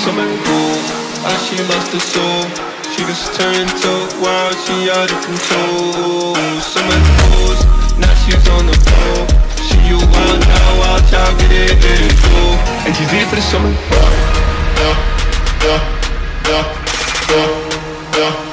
summer rules. How she lost her soul. She just turned to wild, she out of control. Summer rules, now she's on the floor. She a wild now, wild child, get it, go. And she's here for the summer. Yeah, yeah, yeah, yeah, yeah.